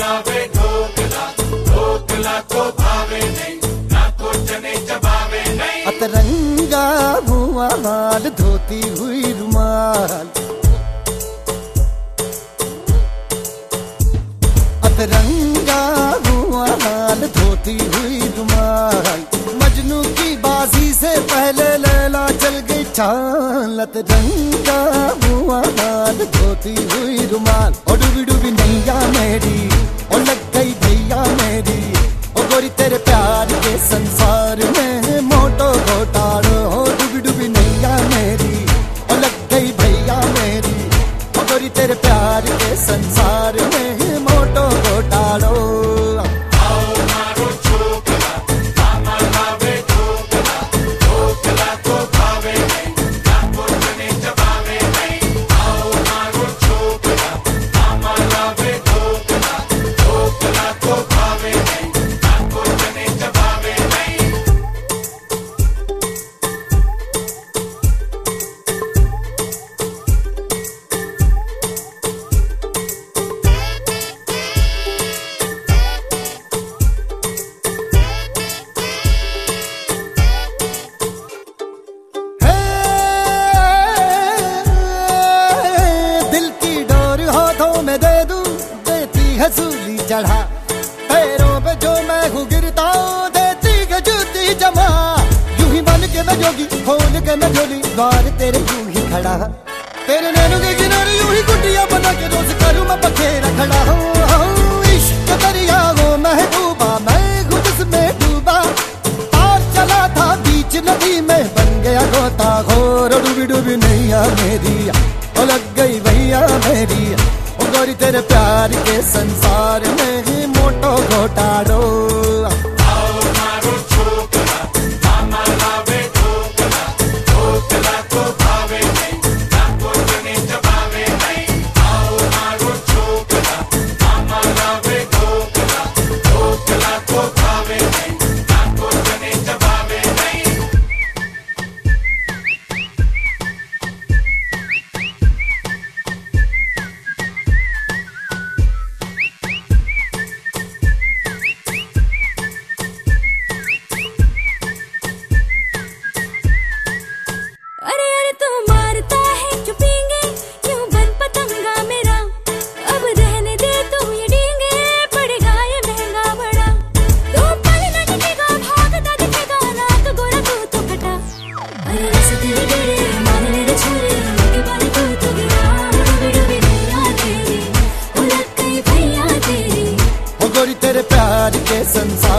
लावे ढोकला, ढोकला तो भावे नहीं, ना तो चने चबावे नहीं। अतरंगा हुआ हाल, धोती हुई रुमाल, अतरंगा हुआ हाल, धोती हुई रुमाल। मजनू की बाजी से पहले लैला चल गई चाल। अतरंगा हुआ हाल, धोती हुई रुमाल। ओ डूबी डूबी नैया मेरी, ओ लग गई भैया मेरी, ओ गोरी तेरे प्यार के संसार में मोटो घोटालो। ओ डूबी डूबी नैया मेरी, ओ लग गई भैया मेरी, ओ गोरी तेरे प्यार के संसार में मोटो घोटालो। हसूली चढ़ा पैरों पे जो मैं हूँ गिरता हूँ, देती है जूती जमा। यूं ही बन के मैं जोगी, खोल के मैं झोली, द्वार तेरे यूं ही खड़ा। तेरे नैनों के किनारे यूं ही कुटिया बना के रोज करूँ मैं बखेरा खड़ा हूँ। इश्क दरिया हो महबूबा, मैं हूँ जिसमें डूबा। पार चला था बीच नदी में, बन गया गोताखोर। डूबी डूबी नैया मेरी, ओ लग गई भैया मेरी, ओ गोरी तेरे प्यार के संसार में ही मोटो घोटालो। तेरे प्यार के संसार